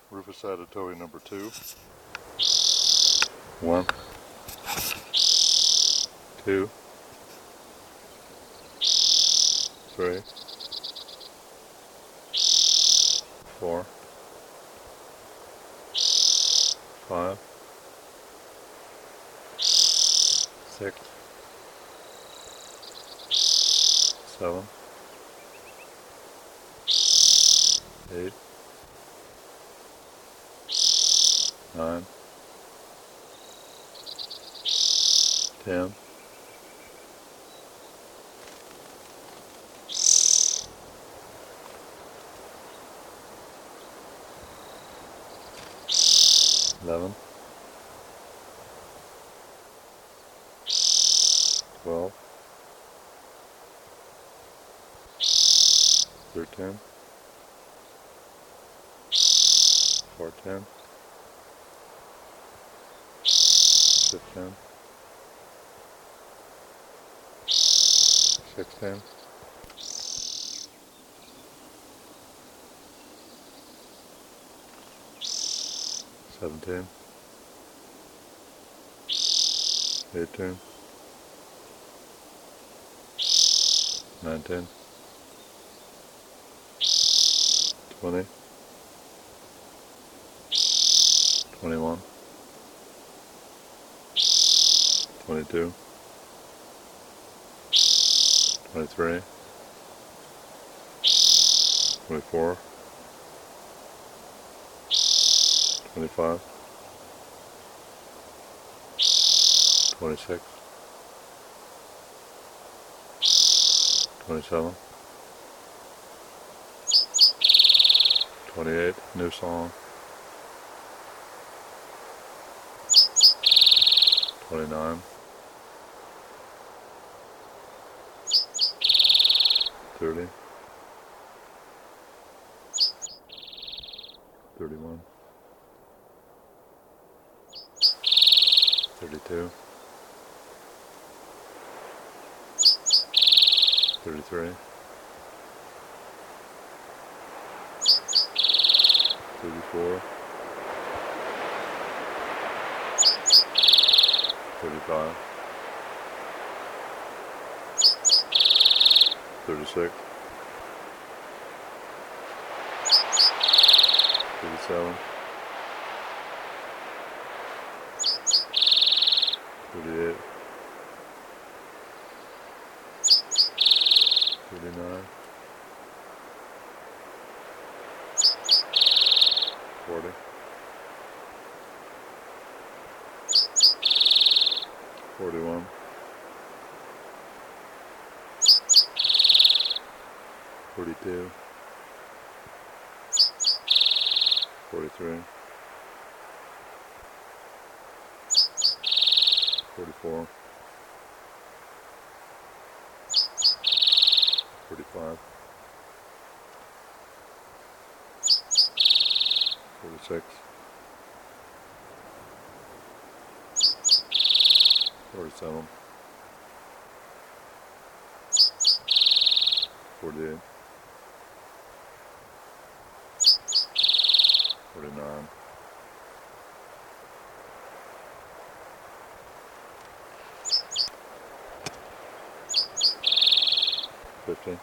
Rufus Adatoe number 2. 1, 2, 3, 4, 5, 6, 7, 8, 9, 10, 11, 12, 13, 14, 15, 16, 17, 18, 19, 20, 21, 22, 23, 24, 25, 26, 27, 28, new song, 29, 30, 31, 32, 33, 34, 35, 36, 37, 38, 39, 40, 41, 42, 43, 44, 45, 46, 47, 48, 49, 50,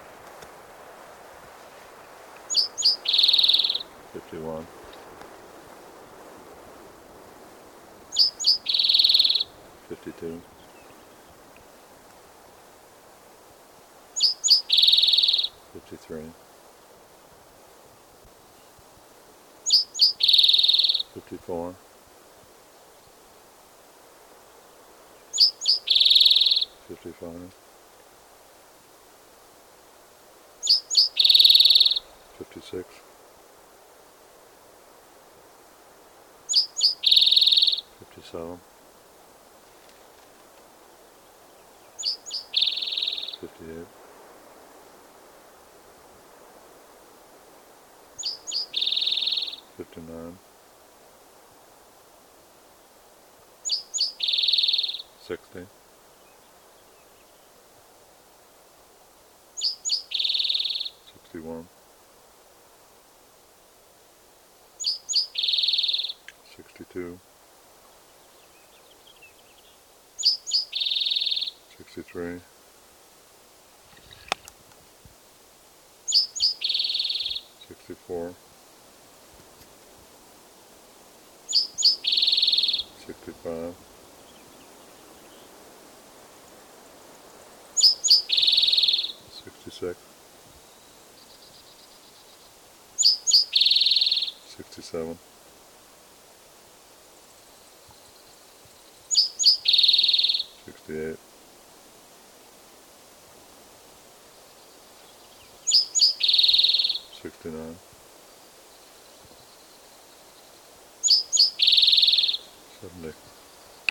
51, 52, 53, 54, 55, 56, 57, 58, 59, 60, 61, 62, 63, 64, 65, 66, 67, 68, 69, 70,